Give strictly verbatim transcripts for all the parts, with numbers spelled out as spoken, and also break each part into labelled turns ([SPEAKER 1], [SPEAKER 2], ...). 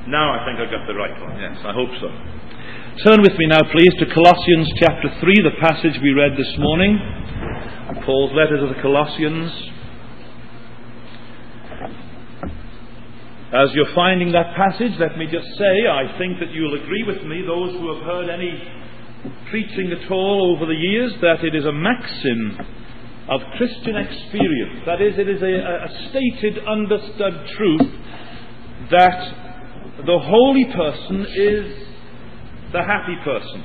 [SPEAKER 1] Now I think I got the right one. Yes, I hope so. Turn with me now, please, to Colossians chapter three, the passage we read this morning. Paul's letter to the Colossians. As you're finding that passage, let me just say, I think that you'll agree with me, those who have heard any preaching at all over the years, that it is a maxim of Christian experience. That is, it is a, a stated, understood truth that the holy person is the happy person.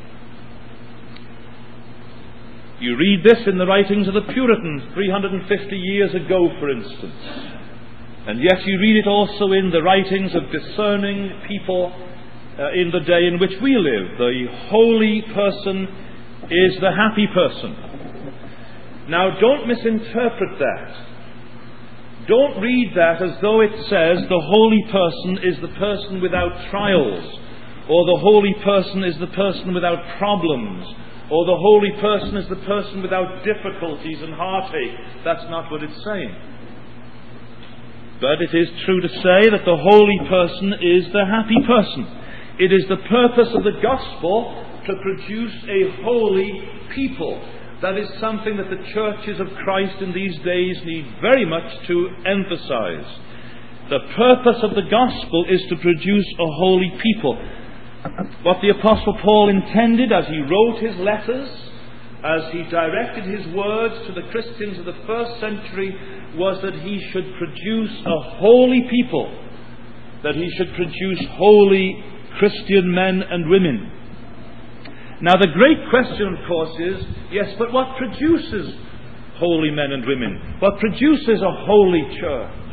[SPEAKER 1] You read this in the writings of the Puritans three hundred fifty years ago, for instance. And yet you read it also in the writings of discerning people uh, in the day in which we live. The holy person is the happy person. Now, don't misinterpret that. Don't read that as though it says the holy person is the person without trials, or the holy person is the person without problems, or the holy person is the person without difficulties and heartache. That's not what it's saying. But it is true to say that the holy person is the happy person. It is the purpose of the gospel to produce a holy people. That is something that the churches of Christ in these days need very much to emphasize. The purpose of the gospel is to produce a holy people. What the Apostle Paul intended as he wrote his letters, as he directed his words to the Christians of the first century, was that he should produce a holy people, that he should produce holy Christian men and women. Now the great question, of course, is, yes, but what produces holy men and women? What produces a holy church?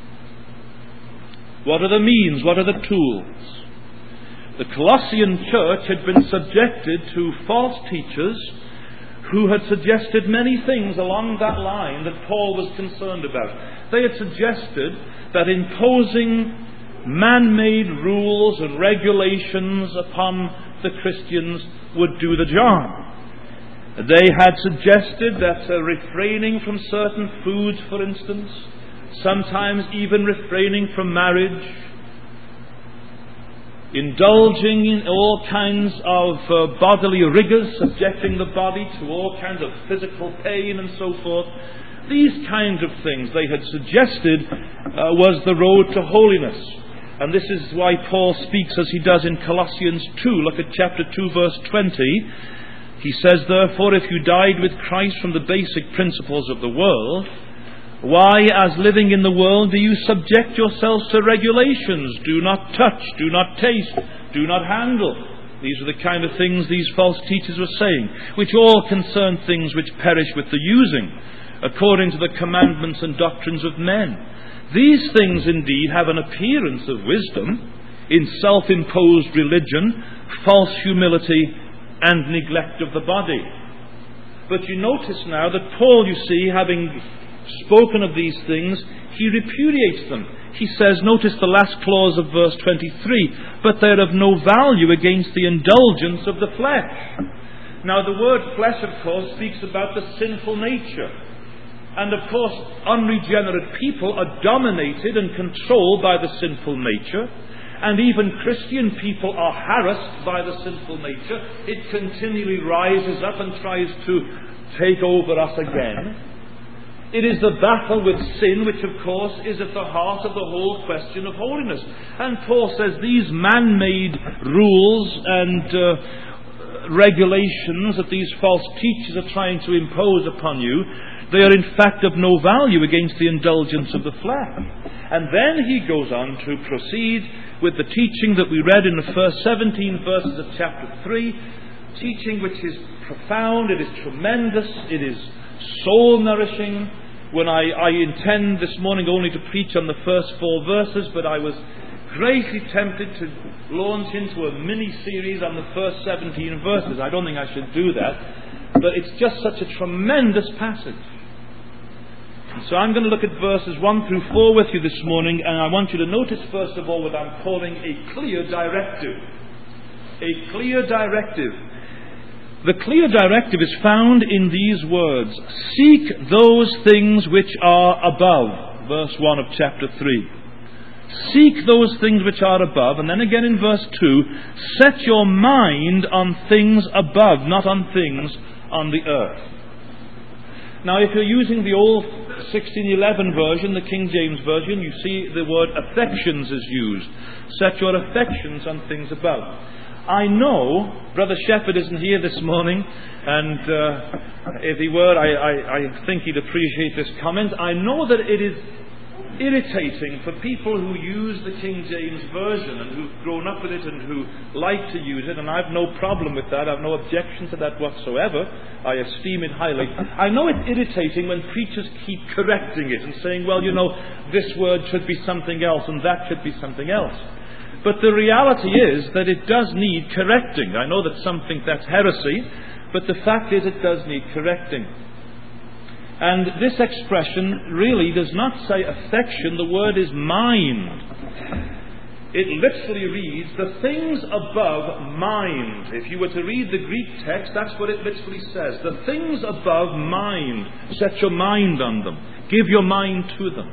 [SPEAKER 1] What are the means? What are the tools? The Colossian church had been subjected to false teachers who had suggested many things along that line that Paul was concerned about. They had suggested that imposing man-made rules and regulations upon the Christians would do the job. They had suggested that uh, refraining from certain foods, for instance, sometimes even refraining from marriage, indulging in all kinds of uh, bodily rigors, subjecting the body to all kinds of physical pain and so forth. These kinds of things they had suggested uh, was the road to holiness. And this is why Paul speaks as he does in Colossians two. Look at chapter two, verse twenty. He says, "Therefore, if you died with Christ from the basic principles of the world, why, as living in the world, do you subject yourselves to regulations? Do not touch, do not taste, do not handle." These are the kind of things these false teachers were saying, which all concern things which perish with the using, according to the commandments and doctrines of men. These things indeed have an appearance of wisdom in self-imposed religion, false humility, and neglect of the body. But you notice now that Paul, you see, having spoken of these things, he repudiates them. He says, notice the last clause of verse twenty-three, "But they're of no value against the indulgence of the flesh." Now the word flesh, of course, speaks about the sinful nature. And of course, unregenerate people are dominated and controlled by the sinful nature. And even Christian people are harassed by the sinful nature. It continually rises up and tries to take over us again. It is the battle with sin which, of course, is at the heart of the whole question of holiness. And Paul says these man-made rules and uh, regulations that these false teachers are trying to impose upon you, they are in fact of no value against the indulgence of the flesh. And then he goes on to proceed with the teaching that we read in the first seventeen verses of chapter three, teaching which is profound, it is tremendous, it is soul-nourishing. When I, I intend this morning only to preach on the first four verses, but I was greatly tempted to launch into a mini-series on the first seventeen verses. I don't think I should do that, but it's just such a tremendous passage. So I'm going to look at verses one through four with you this morning, and I want you to notice first of all what I'm calling a clear directive. A clear directive. The clear directive is found in these words: "Seek those things which are above," verse one of chapter three. Seek those things which are above. And then again in verse two, set your mind on things above, not on things on the earth. Now, if you're using the old sixteen eleven version, the King James Version, you see the word affections is used. Set your affections on things above. I know Brother Shepherd isn't here this morning, and uh, if he were, I, I, I think he'd appreciate this comment. I know that it is irritating for people who use the King James Version and who've grown up with it and who like to use it, and I've no problem with that. I've no objection to that whatsoever. I esteem it highly. I know it's irritating when preachers keep correcting it and saying, well, you know, this word should be something else and that should be something else. But the reality is that it does need correcting. I know that some think that's heresy, but the fact is it does need correcting. And this expression really does not say affection. The word is mind. It literally reads, the things above mind. If you were to read the Greek text, that's what it literally says. The things above mind. Set your mind on them. Give your mind to them.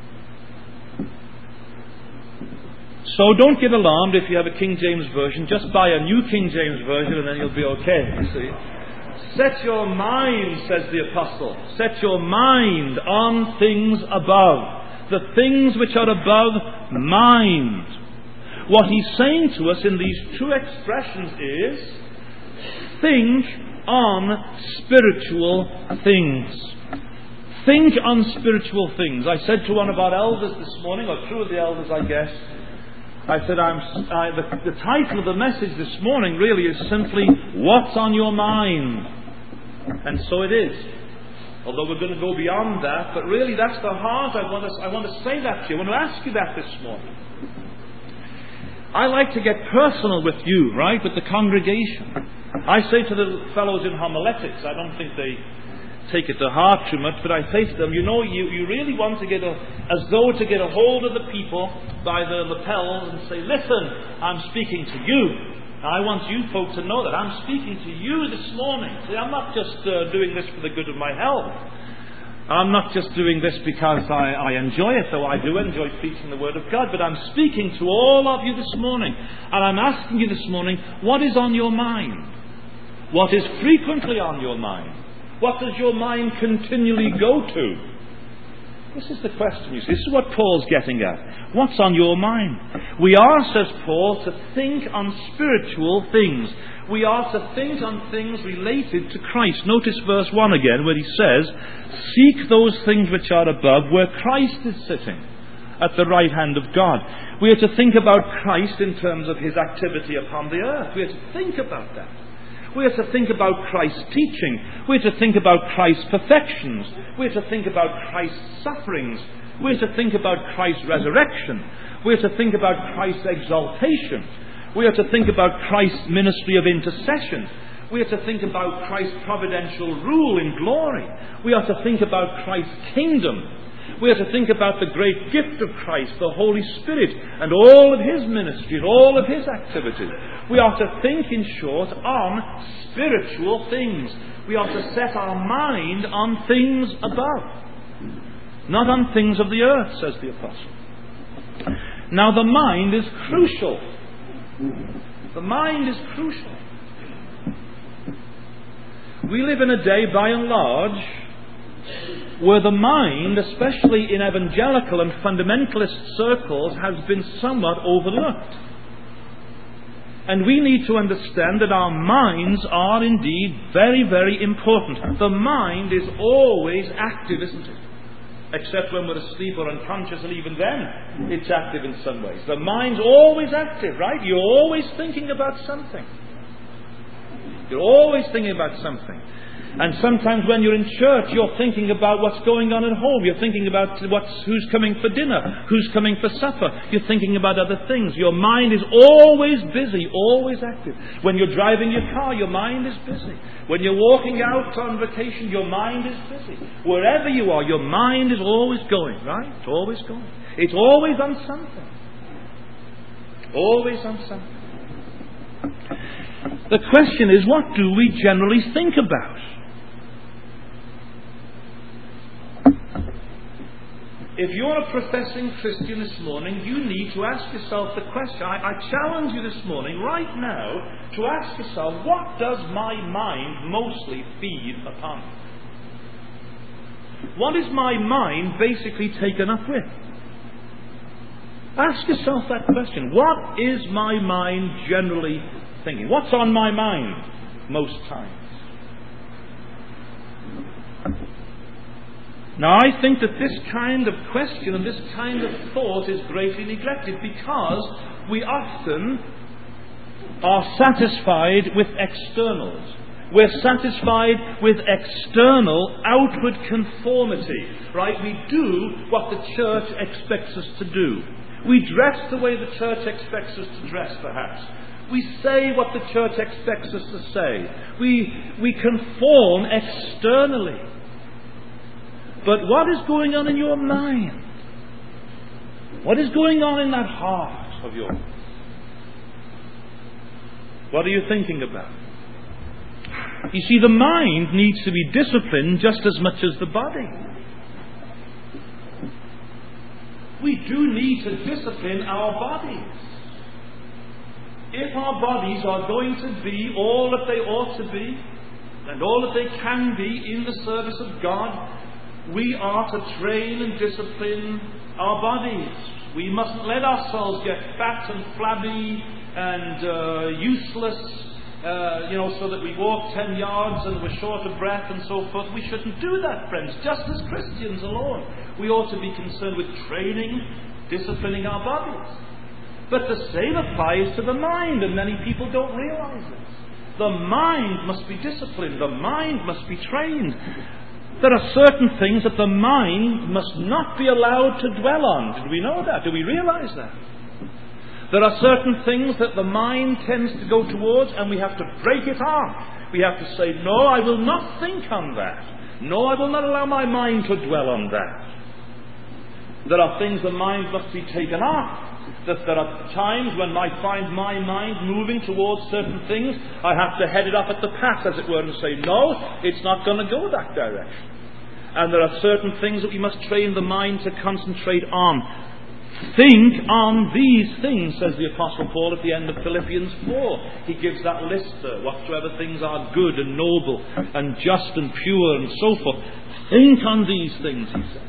[SPEAKER 1] So don't get alarmed if you have a King James Version. Just buy a new King James Version and then you'll be okay, you see. Set your mind, says the apostle. Set your mind on things above. The things which are above mind. What he's saying to us in these two expressions is, think on spiritual things. Think on spiritual things. I said to one of our elders this morning, or two of the elders, I guess, I said, I'm, I, the, the title of the message this morning really is simply, what's on your mind? And so it is. Although we're going to go beyond that, but really that's the heart. I want to, I want to say that to you. I want to ask you that this morning. I like to get personal with you, right, with the congregation. I say to the fellows in homiletics, I don't think they take it to heart too much, but I say to them, you know, you, you really want to get a, as though to get a hold of the people by the lapels and say, listen, I'm speaking to you. I want you folk to know that I'm speaking to you this morning. See, I'm not just uh, doing this for the good of my health. I'm not just doing this because I, I enjoy it, though I do enjoy preaching the Word of God, but I'm speaking to all of you this morning. And I'm asking you this morning, what is on your mind? What is frequently on your mind? What does your mind continually go to? This is the question, you see. This is what Paul's getting at. What's on your mind? We are, says Paul, to think on spiritual things. We are to think on things related to Christ. Notice verse one again, where he says, seek those things which are above, where Christ is sitting at the right hand of God. We are to think about Christ in terms of his activity upon the earth. We are to think about that. We are to think about Christ's teaching. We are to think about Christ's perfections. We are to think about Christ's sufferings. We are to think about Christ's resurrection. We are to think about Christ's exaltation. We are to think about Christ's ministry of intercession. We are to think about Christ's providential rule in glory. We are to think about Christ's kingdom. We are to think about the great gift of Christ, the Holy Spirit, and all of his ministry, and all of his activities. We are to think, in short, on spiritual things. We are to set our mind on things above, not on things of the earth, says the apostle. Now, the mind is crucial. The mind is crucial. We live in a day, by and large, where the mind, especially in evangelical and fundamentalist circles, has been somewhat overlooked. And we need to understand that our minds are indeed very, very important. The mind is always active, isn't it? Except when we're asleep or unconscious, and even then it's active in some ways. The mind's always active, right? You're always thinking about something. You're always thinking about something. And sometimes when you're in church, you're thinking about what's going on at home. You're thinking about what's, who's coming for dinner, who's coming for supper. You're thinking about other things. Your mind is always busy, always active. When you're driving your car, your mind is busy. When you're walking out on vacation, your mind is busy. Wherever you are, your mind is always going, right? It's always going. It's always on something. Always on something. The question is, what do we generally think about? if you're a professing Christian this morning, you need to ask yourself the question. I, I challenge you this morning, right now, to ask yourself, what does my mind mostly feed upon? What is my mind basically taken up with? Ask yourself that question. What is my mind generally thinking? What's on my mind most times? Now, I think that this kind of question and this kind of thought is greatly neglected because we often are satisfied with externals. We're satisfied with external, outward conformity, right? We do what the church expects us to do. We dress the way the church expects us to dress, perhaps. We say what the church expects us to say. We, we conform externally. But what is going on in your mind? What is going on in that heart of yours? What are you thinking about? You see, the mind needs to be disciplined just as much as the body. We do need to discipline our bodies. If our bodies are going to be all that they ought to be, and all that they can be in the service of God, we are to train and discipline our bodies. We mustn't let ourselves get fat and flabby and uh, useless, uh, you know, so that we walk ten yards and we're short of breath and so forth. We shouldn't do that, friends, just as Christians alone. We ought to be concerned with training, disciplining our bodies. But the same applies to the mind, and many people don't realize this. The mind must be disciplined. The mind must be trained. There are certain things that the mind must not be allowed to dwell on. Did we know that? Do we realize that? There are certain things that the mind tends to go towards, and we have to break it off. We have to say, no, I will not think on that. No, I will not allow my mind to dwell on that. There are things the mind must be taken off. That there are times when I find my mind moving towards certain things, I have to head it up at the pass, as it were, and say, no, it's not going to go that direction. And there are certain things that we must train the mind to concentrate on. Think on these things, says the Apostle Paul at the end of Philippians four. He gives that list there, whatsoever things are good and noble and just and pure and so forth. Think on these things, he says.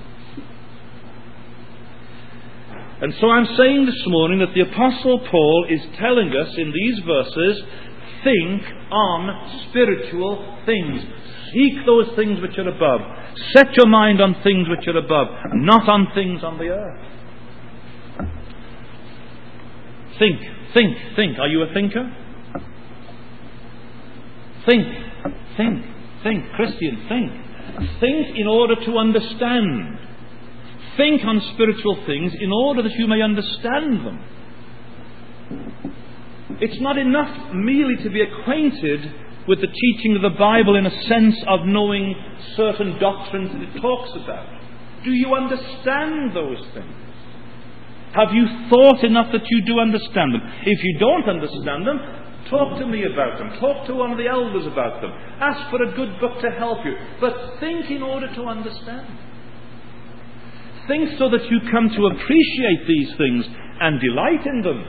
[SPEAKER 1] And so I'm saying this morning that the Apostle Paul is telling us in these verses, think on spiritual things. Seek those things which are above. Set your mind on things which are above, not on things on the earth. Think, think, think. Are you a thinker? Think, think, think. Christian, think. Think in order to understand. Think on spiritual things in order that you may understand them. It's not enough merely to be acquainted with the teaching of the Bible in a sense of knowing certain doctrines that it talks about. Do you understand those things? Have you thought enough that you do understand them? If you don't understand them, talk to me about them. Talk to one of the elders about them. Ask for a good book to help you. But think in order to understand. Think so that you come to appreciate these things and delight in them.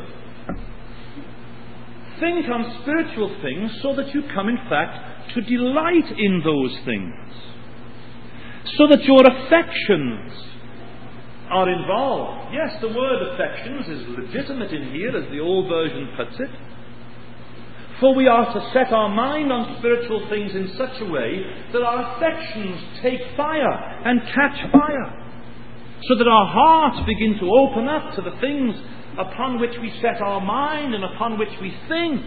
[SPEAKER 1] Think on spiritual things so that you come, in fact, to delight in those things. So that your affections are involved. Yes, the word affections is legitimate in here, as the old version puts it. For we are to set our mind on spiritual things in such a way that our affections take fire and catch fire. So that our hearts begin to open up to the things upon which we set our mind and upon which we think.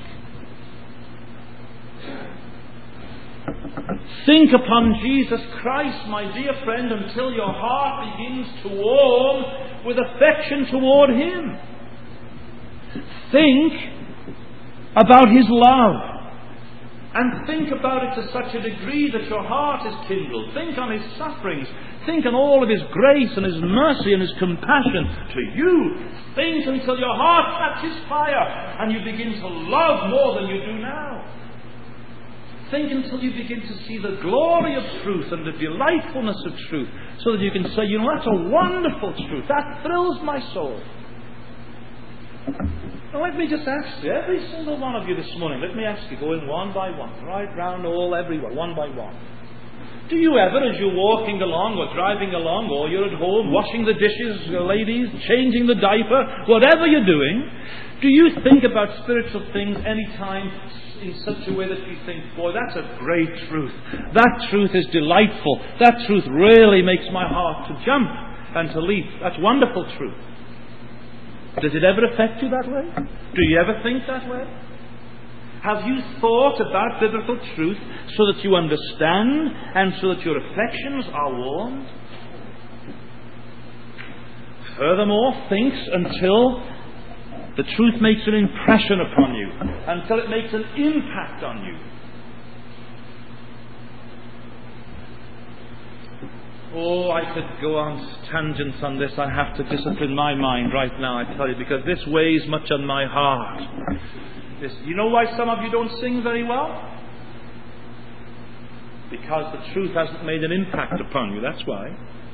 [SPEAKER 1] Think upon Jesus Christ, my dear friend, until your heart begins to warm with affection toward Him. Think about His love. And think about it to such a degree that your heart is kindled. Think on His sufferings. Think on all of His grace and His mercy and His compassion to you. Think until your heart catches fire and you begin to love more than you do now. Think until you begin to see the glory of truth and the delightfulness of truth, so that you can say, you know, that's a wonderful truth. That thrills my soul. Now let me just ask you, every single one of you this morning, let me ask you, go in one by one, right round all, everywhere, one by one. Do you ever, as you're walking along or driving along, or you're at home washing the dishes, ladies, changing the diaper, whatever you're doing, do you think about spiritual things any time in such a way that you think, boy, that's a great truth. That truth is delightful. That truth really makes my heart to jump and to leap. That's wonderful truth. Does it ever affect you that way? Do you ever think that way? Have you thought about biblical truth so that you understand and so that your affections are warmed? Furthermore, thinks until the truth makes an impression upon you, until it makes an impact on you. Oh, I could go on tangents on this. I have to discipline my mind right now, I tell you, because this weighs much on my heart. This, you know why some of you don't sing very well? Because the truth hasn't made an impact upon you, that's why.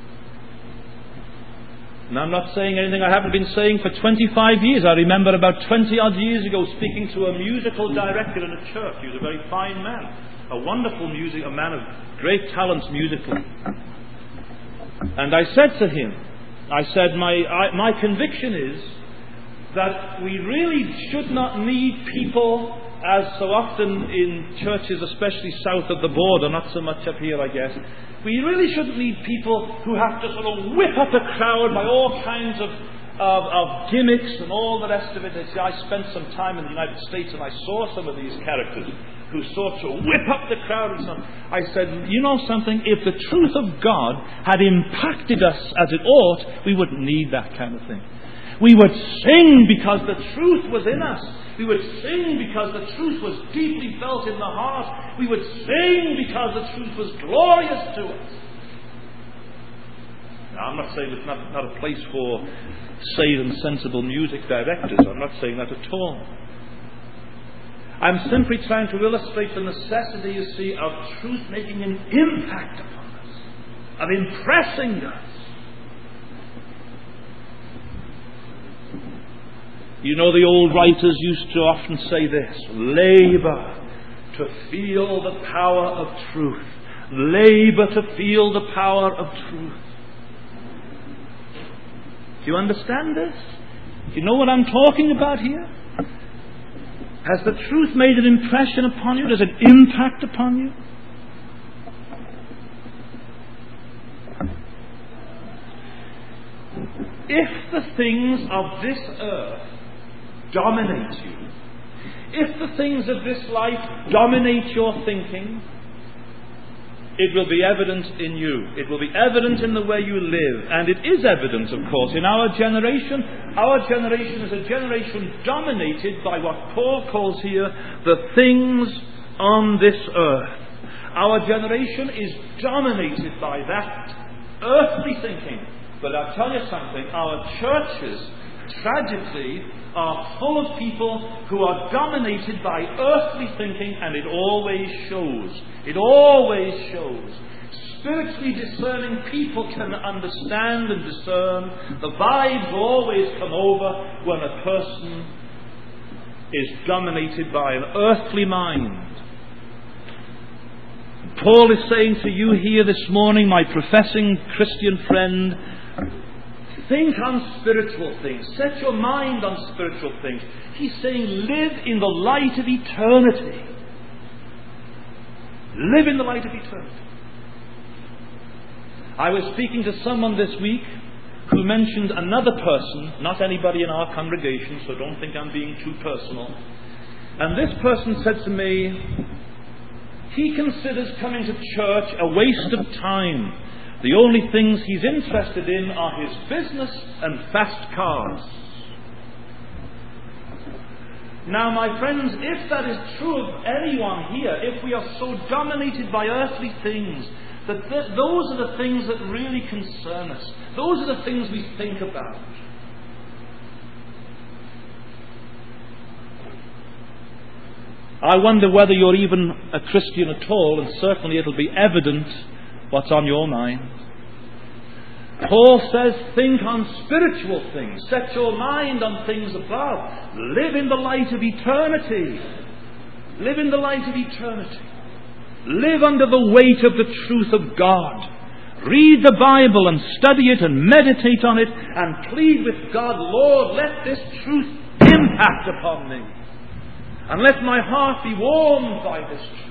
[SPEAKER 1] And I'm not saying anything I haven't been saying for twenty-five years. I remember about twenty odd years ago speaking to a musical director in a church. He was a very fine man, a wonderful music, a man of great talents musically. And I said to him, I said, my, I, my conviction is that we really should not need people, as so often in churches, especially south of the border, not so much up here, I guess. We really shouldn't need people who have to sort of whip up a crowd by all kinds of, of, of gimmicks and all the rest of it. I spent some time in the United States and I saw some of these characters who sought to whip up the crowd and so on. I said, you know something? If the truth of God had impacted us as it ought, we wouldn't need that kind of thing. We would sing because the truth was in us. We would sing because the truth was deeply felt in the heart. We would sing because the truth was glorious to us. Now, I'm not saying it's not, not a place for sane and sensible music directors. I'm not saying that at all. I'm simply trying to illustrate the necessity, you see, of truth making an impact upon us, of impressing us. You know, the old writers used to often say this: labour to feel the power of truth. Labour to feel the power of truth. Do you understand this? Do you know what I'm talking about here? Has the truth made an impression upon you? Does it impact upon you? If the things of this earth dominate you, if the things of this life dominate your thinking, it will be evident in you. It will be evident in the way you live. And it is evident, of course, in our generation. Our generation is a generation dominated by what Paul calls here the things on this earth. Our generation is dominated by that earthly thinking. But I'll tell you something, our churches, tragically, are full of people who are dominated by earthly thinking, and it always shows. It always shows. Spiritually discerning people can understand and discern. The vibes always come over when a person is dominated by an earthly mind. Paul is saying to you here this morning, my professing Christian friend, think on spiritual things. Set your mind on spiritual things. He's saying live in the light of eternity. Live in the light of eternity. I was speaking to someone this week who mentioned another person, not anybody in our congregation, so don't think I'm being too personal. And this person said to me, he considers coming to church a waste of time. The only things he's interested in are his business and fast cars. Now, my friends, if that is true of anyone here, if we are so dominated by earthly things, that th- those are the things that really concern us. Those are the things we think about. I wonder whether you're even a Christian at all, and certainly it'll be evident what's on your mind. Paul says, think on spiritual things. Set your mind on things above. Live in the light of eternity. Live in the light of eternity. Live under the weight of the truth of God. Read the Bible and study it and meditate on it and plead with God, Lord, let this truth impact upon me. And let my heart be warmed by this truth.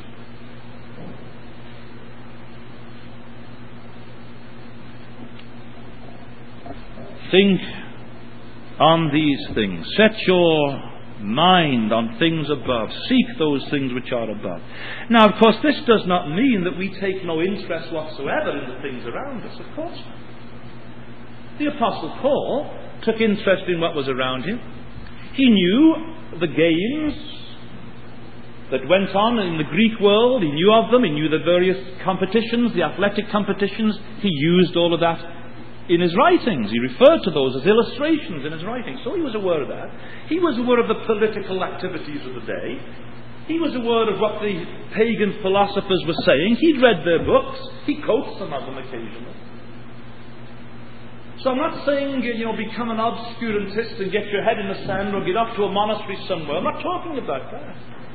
[SPEAKER 1] Think on these things. Set your mind on things above. Seek those things which are above. Now, of course, this does not mean that we take no interest whatsoever in the things around us. Of course not. The Apostle Paul took interest in what was around him. He knew the games that went on in the Greek world. He knew of them. He knew the various competitions, the athletic competitions. He used all of that in his writings. He referred to those as illustrations in his writings. So he was aware of that. He was aware of the political activities of the day. He was aware of what the pagan philosophers were saying. He'd read their books. He quotes some of them occasionally. So I'm not saying, you know, become an obscurantist and get your head in the sand or get off to a monastery somewhere. I'm not talking about that.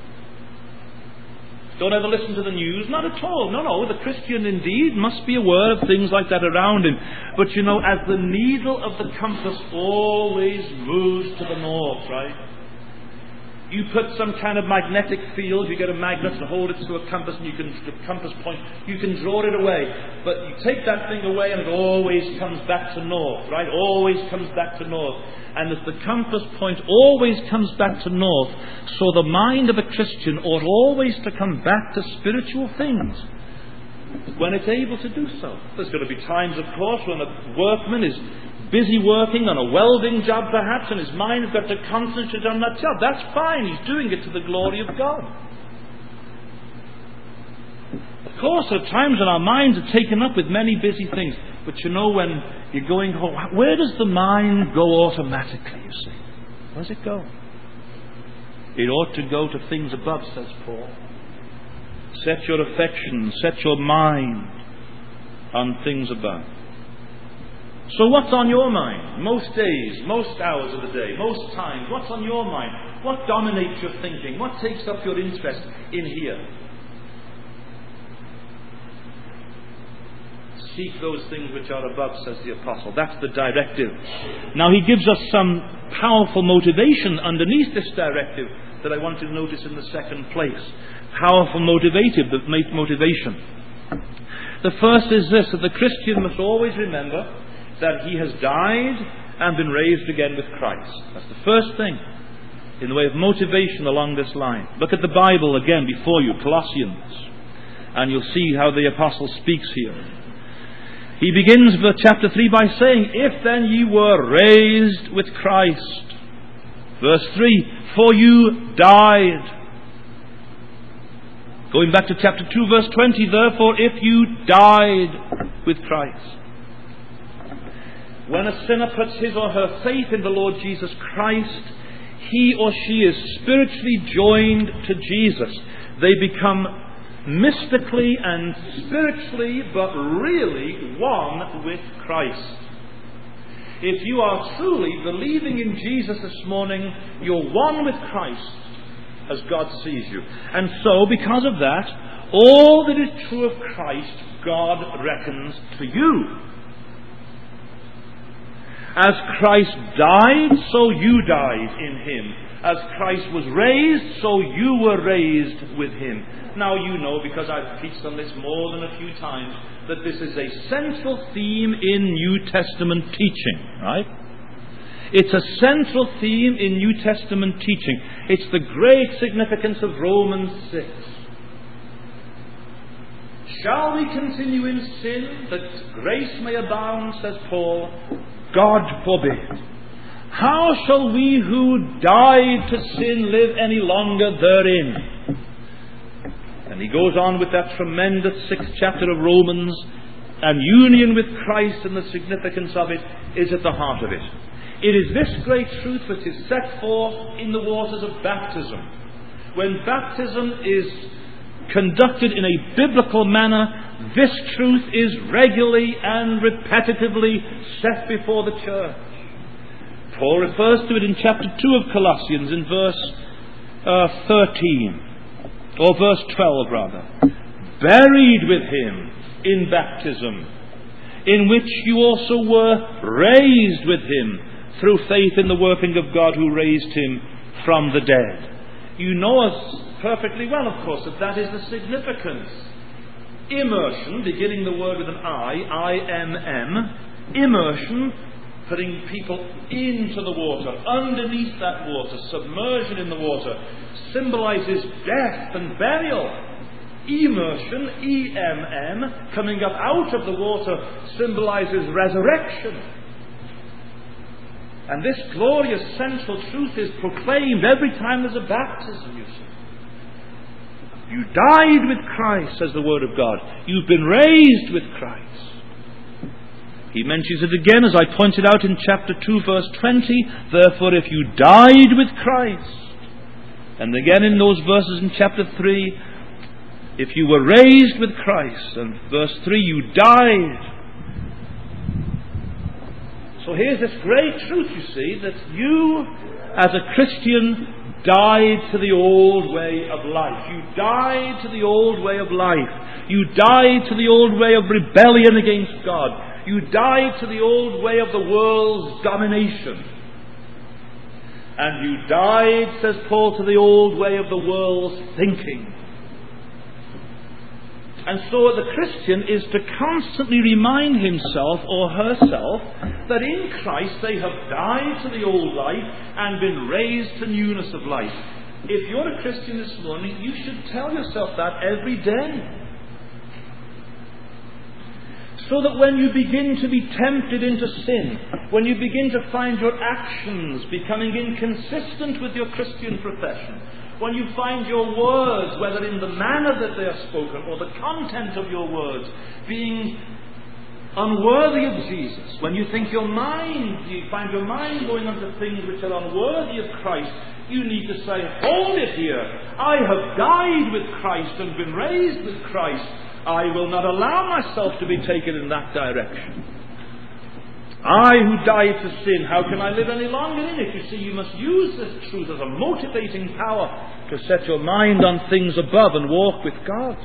[SPEAKER 1] Don't ever listen to the news. Not at all. No, no. The Christian indeed must be aware of things like that around him. But you know, as the needle of the compass always moves to the north, right? You put some kind of magnetic field, you get a magnet and hold it to a compass, and you can, the compass point, you can draw it away. But you take that thing away and it always comes back to north, right? Always comes back to north. And as the compass point always comes back to north, so the mind of a Christian ought always to come back to spiritual things when it's able to do so. There's going to be times, of course, when a workman is busy working on a welding job perhaps, and his mind has got to concentrate on that job. That's fine. He's doing it to the glory of God. Of course, there are times when our minds are taken up with many busy things. But you know, when you're going home, where does the mind go automatically, you see? Where does it go? It ought to go to things above, says Paul. Set your affections, set your mind on things above. So what's on your mind? Most days, most hours of the day, most times, what's on your mind? What dominates your thinking? What takes up your interest in here? Seek those things which are above, says the Apostle. That's the directive. Now he gives us some powerful motivation underneath this directive that I want to notice in the second place. Powerful motivative, the motivation. The first is this, that the Christian must always remember that he has died and been raised again with Christ. That's the first thing in the way of motivation along this line. Look at the Bible again before you, Colossians, and you'll see how the Apostle speaks here. He begins with chapter three by saying, if then ye were raised with Christ. Verse three, for you died. Going back to chapter two, verse twenty, therefore if you died with Christ. When a sinner puts his or her faith in the Lord Jesus Christ, he or she is spiritually joined to Jesus. They become mystically and spiritually, but really one with Christ. If you are truly believing in Jesus this morning, you're one with Christ as God sees you. And so, because of that, all that is true of Christ, God reckons to you. As Christ died, so you died in Him. As Christ was raised, so you were raised with Him. Now you know, because I've preached on this more than a few times, that this is a central theme in New Testament teaching, right? It's a central theme in New Testament teaching. It's the great significance of Romans six. Shall we continue in sin that grace may abound, says Paul? God forbid. How shall we who died to sin live any longer therein? And he goes on with that tremendous sixth chapter of Romans, and union with Christ and the significance of it is at the heart of it. It is this great truth which is set forth in the waters of baptism, when baptism is conducted in a biblical manner, this truth is regularly and repetitively set before the church. Paul refers to it in chapter two of Colossians in verse uh, thirteen, or verse twelve rather. Buried with him in baptism, in which you also were raised with him through faith in the working of God who raised him from the dead. You know us perfectly well, of course, that that is the significance. Immersion, beginning the word with an I, I M M, immersion, putting people into the water, underneath that water, submersion in the water, symbolizes death and burial. Immersion, E M M, coming up out of the water, symbolizes resurrection. And this glorious central truth is proclaimed every time there's a baptism, you see. You died with Christ, says the Word of God. You've been raised with Christ. He mentions it again, as I pointed out in chapter two, verse twenty. Therefore, if you died with Christ, and again in those verses in chapter three, if you were raised with Christ, and verse three, you died. So here's this great truth, you see, that you, as a Christian, died to the old way of life. You died to the old way of life. You died to the old way of rebellion against God. You died to the old way of the world's domination. And you died, says Paul, to the old way of the world's thinking. And so the Christian is to constantly remind himself or herself that in Christ they have died to the old life and been raised to newness of life. If you're a Christian this morning, you should tell yourself that every day. So that when you begin to be tempted into sin, when you begin to find your actions becoming inconsistent with your Christian profession, when you find your words, whether in the manner that they are spoken or the content of your words, being unworthy of Jesus, when you think your mind, you find your mind going on to things which are unworthy of Christ, you need to say, hold it here. I have died with Christ and been raised with Christ. I will not allow myself to be taken in that direction. I who died to sin, how can I live any longer in it? You see, you must use this truth as a motivating power to set your mind on things above and walk with God.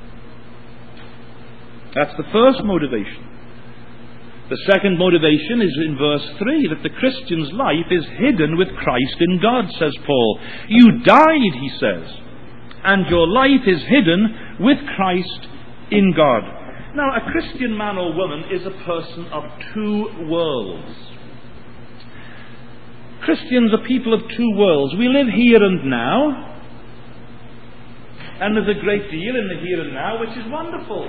[SPEAKER 1] That's the first motivation. The second motivation is in verse three, that the Christian's life is hidden with Christ in God, says Paul. You died, he says, and your life is hidden with Christ in God. Now, a Christian man or woman is a person of two worlds. Christians are people of two worlds. We live here and now, and there's a great deal in the here and now which is wonderful.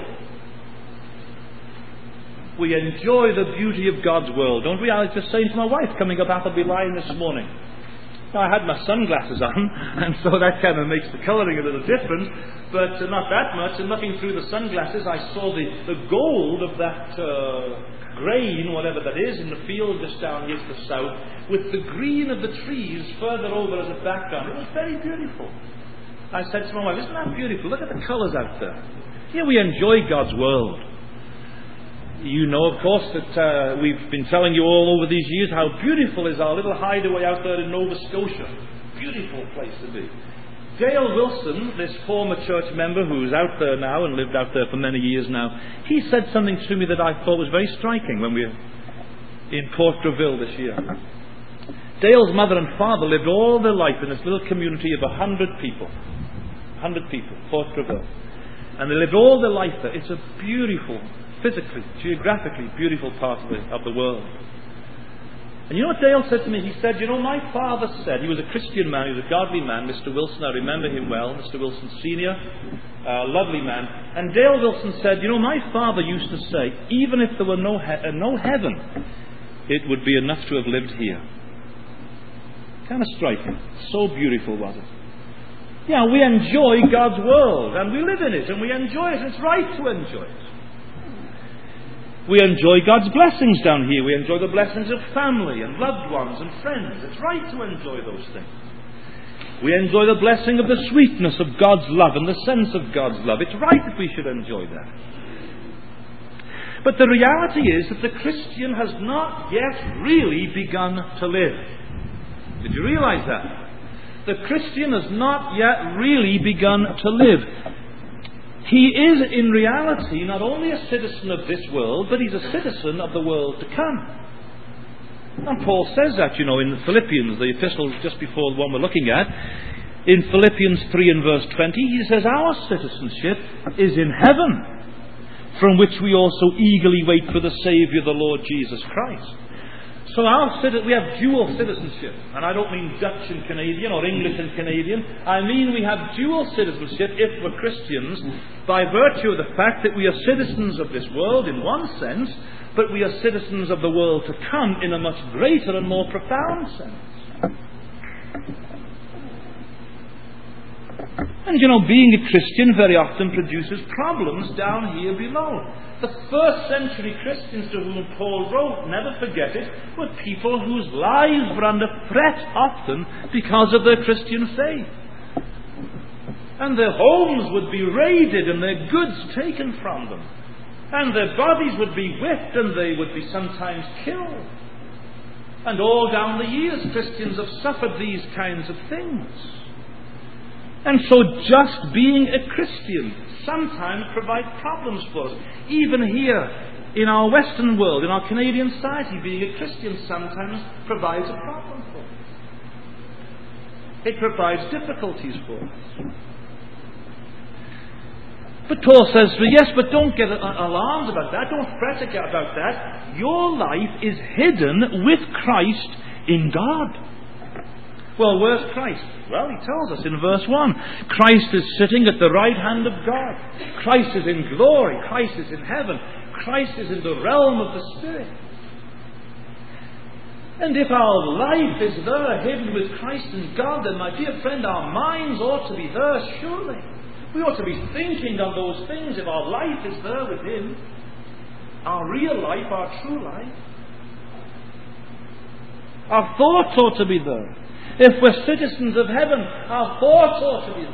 [SPEAKER 1] We enjoy the beauty of God's world, don't we? I was just saying to my wife coming up Appleby Line this morning. Now, I had my sunglasses on, and so that kind of makes the colouring a little different, but uh, not that much. And looking through the sunglasses, I saw the, the gold of that uh, grain, whatever that is, in the field just down here to the south, with the green of the trees further over as a background. It was very beautiful. I said to my wife, isn't that beautiful? Look at the colours out there. Here we enjoy God's world. You know, of course, that uh, we've been telling you all over these years how beautiful is our little hideaway out there in Nova Scotia. Beautiful place to be. Dale Wilson, this former church member who's out there now and lived out there for many years now, he said something to me that I thought was very striking when we were in Port Greville this year. Dale's mother and father lived all their life in this little community of a hundred people. A hundred people, Port Greville. And they lived all their life there. It's a beautiful, physically, geographically beautiful part of the, of the world. And you know what Dale said to me? He said, you know, my father said, he was a Christian man, he was a godly man, Mister Wilson, I remember him well, Mister Wilson Senior, a lovely man. And Dale Wilson said, you know, my father used to say, even if there were no, he- uh, no heaven, it would be enough to have lived here. Kind of striking. So beautiful was it. Yeah, we enjoy God's world, and we live in it, and we enjoy it. It's right to enjoy it. We enjoy God's blessings down here. We enjoy the blessings of family and loved ones and friends. It's right to enjoy those things. We enjoy the blessing of the sweetness of God's love and the sense of God's love. It's right that we should enjoy that. But the reality is that the Christian has not yet really begun to live. Did you realize that? The Christian has not yet really begun to live. He is in reality not only a citizen of this world, but he's a citizen of the world to come. And Paul says that, you know, in Philippians, the epistle just before the one we're looking at. In Philippians three and verse twenty, he says, our citizenship is in heaven, from which we also eagerly wait for the Saviour, the Lord Jesus Christ. So our we have dual citizenship, and I don't mean Dutch and Canadian or English and Canadian. I mean we have dual citizenship if we're Christians, by virtue of the fact that we are citizens of this world in one sense, but we are citizens of the world to come in a much greater and more profound sense. And you know, being a Christian very often produces problems down here below. The first century Christians to whom Paul wrote, never forget it, were people whose lives were under threat often because of their Christian faith. And their homes would be raided and their goods taken from them. And their bodies would be whipped and they would be sometimes killed. And all down the years Christians have suffered these kinds of things. And so just being a Christian sometimes provides problems for us. Even here in our Western world, in our Canadian society, being a Christian sometimes provides a problem for us. It provides difficulties for us. But Paul says, yes, but don't get alarmed about that. Don't fret about that. Your life is hidden with Christ in God. Well, where's Christ? Well, he tells us in verse one. Christ is sitting at the right hand of God. Christ is in glory. Christ is in heaven. Christ is in the realm of the Spirit. And if our life is there, hidden with Christ in God, then, my dear friend, our minds ought to be there, surely. We ought to be thinking on those things if our life is there with Him. Our real life, our true life. Our thoughts ought to be there. If we're citizens of heaven, our thoughts ought to be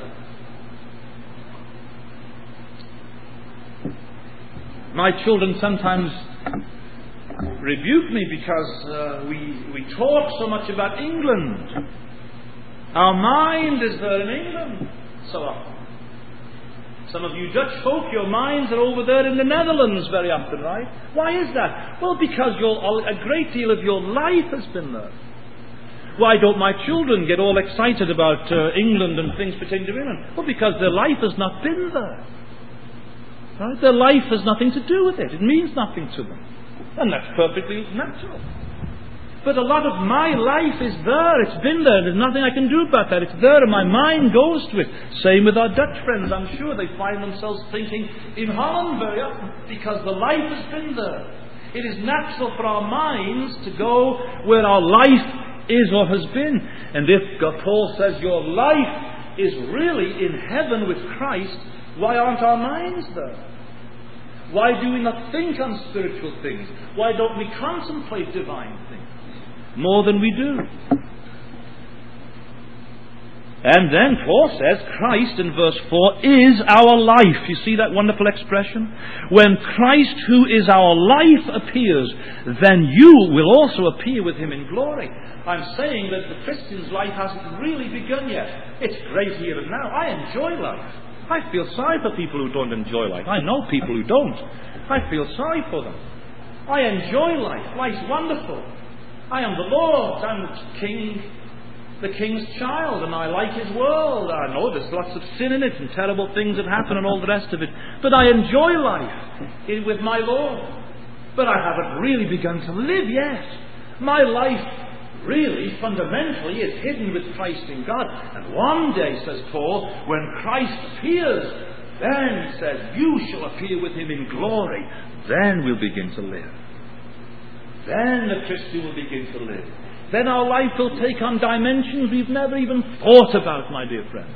[SPEAKER 1] there. My children sometimes rebuke me because uh, we, we talk so much about England. Our mind is there in England so often. Some of you Dutch folk, your minds are over there in the Netherlands very often, right? Why is that? Well, because your, a great deal of your life has been there. Why don't my children get all excited about uh, England and things pertaining to England? Well, because their life has not been there. Right? Their life has nothing to do with it. It means nothing to them. And that's perfectly natural. But a lot of my life is there. It's been there. There's nothing I can do about that. It's there and my mind goes to it. Same with our Dutch friends. I'm sure they find themselves thinking in Holland very often because the life has been there. It is natural for our minds to go where our life is or has been. And if God, Paul says your life is really in heaven with Christ, why aren't our minds there? Why do we not think on spiritual things? Why don't we contemplate divine things more than we do? And then Paul says Christ in verse four is our life. You see that wonderful expression? When Christ, who is our life, appears, then you will also appear with Him in glory. I'm saying that the Christian's life hasn't really begun yet. It's great here and now. I enjoy life. I feel sorry for people who don't enjoy life. I know people who don't. I feel sorry for them. I enjoy life. Life's wonderful. I am the Lord's. I'm the King, the King's child, and I like His world. I know there's lots of sin in it and terrible things that happen and all the rest of it. But I enjoy life with my Lord. But I haven't really begun to live yet. My life really, fundamentally, is hidden with Christ in God. And one day, says Paul, when Christ appears, then, he says, you shall appear with Him in glory. Then we'll begin to live. Then the Christian will begin to live. Then our life will take on dimensions we've never even thought about, my dear friend.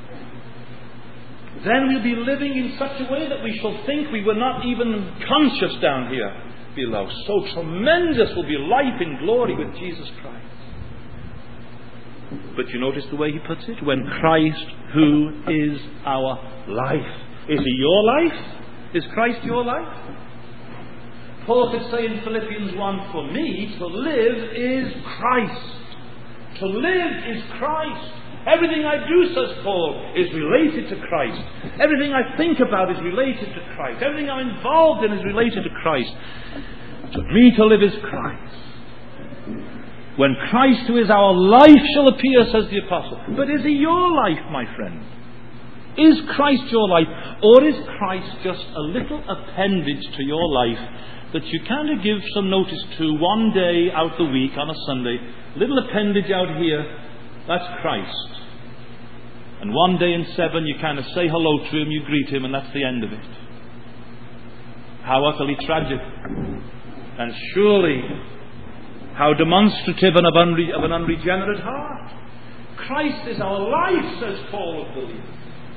[SPEAKER 1] Then we'll be living in such a way that we shall think we were not even conscious down here below. So tremendous will be life in glory with Jesus Christ. But you notice the way he puts it? When Christ, who is our life. Is he your life? Is Christ your life? Paul could say in Philippians one, for me to live is Christ. To live is Christ. Everything I do, says Paul, is related to Christ. Everything I think about is related to Christ. Everything I'm involved in is related to Christ. To me to live is Christ. When Christ, who is our life, shall appear, says the apostle. But is he your life, my friend? Is Christ your life? Or is Christ just a little appendage to your life that you kind of give some notice to one day out the week on a Sunday? Little appendage out here, that's Christ. And one day in seven you kind of say hello to him, you greet him, and that's the end of it. How utterly tragic. And surely how demonstrative of, unre- of an unregenerate heart. Christ is our life, says Paul of believers.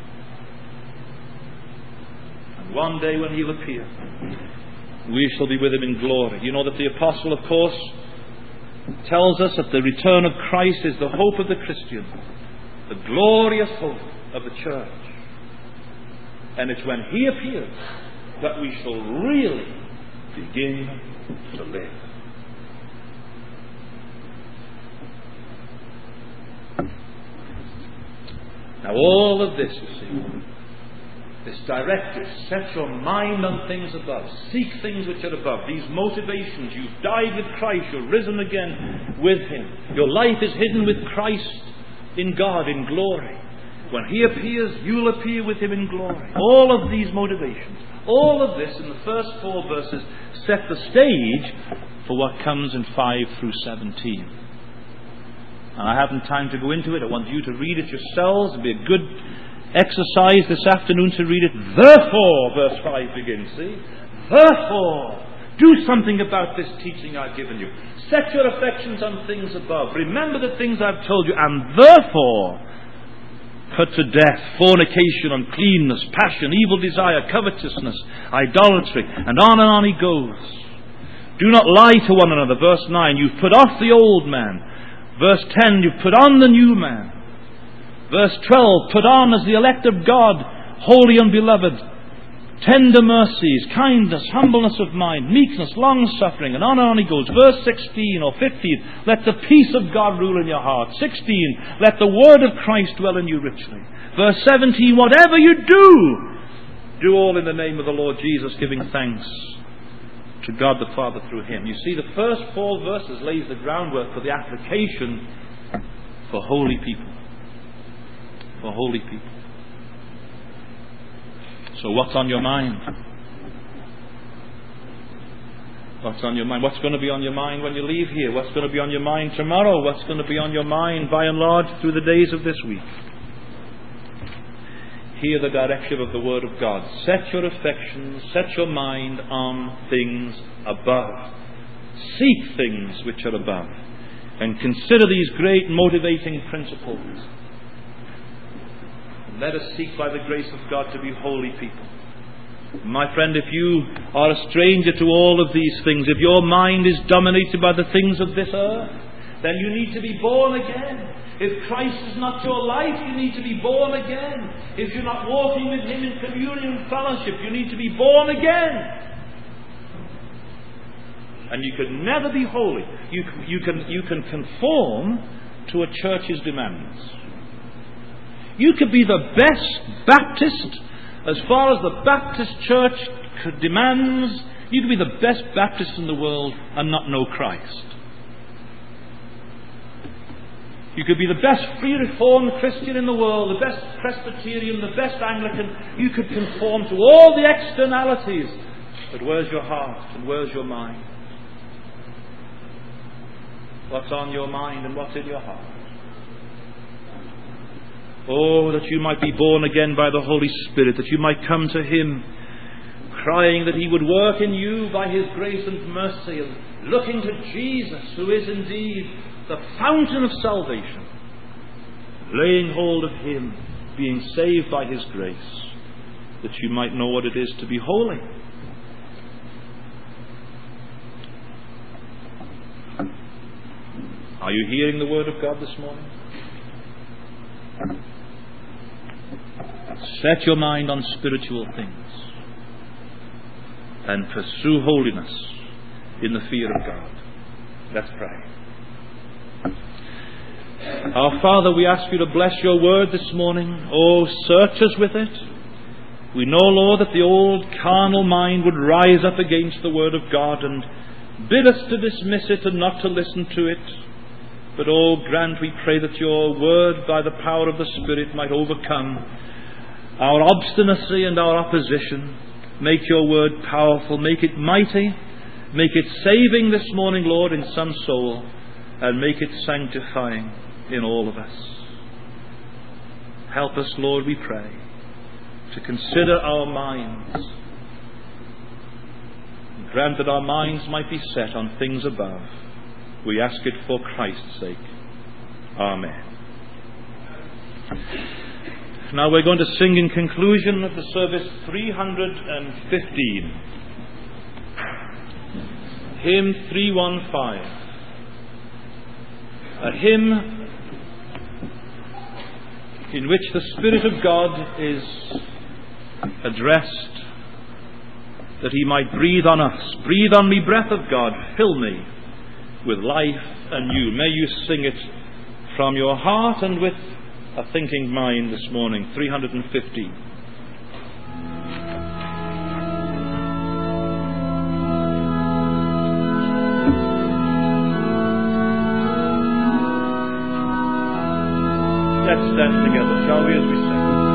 [SPEAKER 1] And one day when he'll appear, we shall be with him in glory. You know that the apostle, of course, tells us that the return of Christ is the hope of the Christian, the glorious hope of the church. And it's when he appears that we shall really begin to live. Now all of this, you see, this directive, set your mind on things above, seek things which are above, these motivations, you've died with Christ, you're risen again with him, your life is hidden with Christ in God, in glory. When he appears, you'll appear with him in glory. All of these motivations, all of this in the first four verses set the stage for what comes in five through seventeen. And I haven't time to go into it. I want you to read it yourselves. It'll be a good exercise this afternoon to read it. Therefore, verse five begins, see? Therefore, do something about this teaching I've given you. Set your affections on things above. Remember the things I've told you, and therefore put to death fornication, uncleanness, passion, evil desire, covetousness, idolatry, and on and on he goes. Do not lie to one another. Verse nine, you've put off the old man. Verse ten, you've put on the new man. Verse twelve, put on as the elect of God, holy and beloved, tender mercies, kindness, humbleness of mind, meekness, long-suffering, and on and on he goes. Verse sixteen or fifteen, let the peace of God rule in your heart. sixteen, let the word of Christ dwell in you richly. Verse seventeen, whatever you do, do all in the name of the Lord Jesus, giving thanks to God the Father through him. You see, the first four verses lays the groundwork for the application for holy people. For holy people. So what's on your mind? What's on your mind? What's going to be on your mind when you leave here? What's going to be on your mind tomorrow? What's going to be on your mind by and large through the days of this week? Hear the directive of the Word of God. Set your affections, set your mind on things above. Seek things which are above. And consider these great motivating principles. And let us seek by the grace of God to be holy people. My friend, if you are a stranger to all of these things, if your mind is dominated by the things of this earth, then you need to be born again. If Christ is not your life, you need to be born again. If you're not walking with him in communion and fellowship, you need to be born again. And you can never be holy. You, you, can, you can conform to a church's demands. You could be the best Baptist as far as the Baptist church demands. You could be the best Baptist in the world and not know Christ. You could be the best free reformed Christian in the world, the best Presbyterian, the best Anglican. You could conform to all the externalities. But where's your heart and where's your mind? What's on your mind and what's in your heart? Oh, that you might be born again by the Holy Spirit, that you might come to him, crying that he would work in you by his grace and mercy, and looking to Jesus, who is indeed the fountain of salvation, laying hold of him, being saved by his grace, that you might know what it is to be holy. Are you hearing the word of God this morning? Set your mind on spiritual things and pursue holiness in the fear of God. Let's pray. Our Father, we ask you to bless your word this morning. Oh, search us with it. We know, Lord, that the old carnal mind would rise up against the word of God and bid us to dismiss it and not to listen to it. But, oh, grant, we pray, that your word, by the power of the Spirit, might overcome our obstinacy and our opposition. Make your word powerful. Make it mighty. Make it saving this morning, Lord, in some soul. And make it sanctifying in all of us. Help us, Lord, we pray, to consider our minds. Grant that our minds might be set on things above. We ask it for Christ's sake. Amen. Now we're going to sing in conclusion of the service three hundred fifteen. Hymn three fifteen. A hymn in which the Spirit of God is addressed, that he might breathe on us. Breathe on me, breath of God, fill me with life anew. May you sing it from your heart and with a thinking mind this morning. three hundred fifteen. Let's stand together, shall we, as we sing.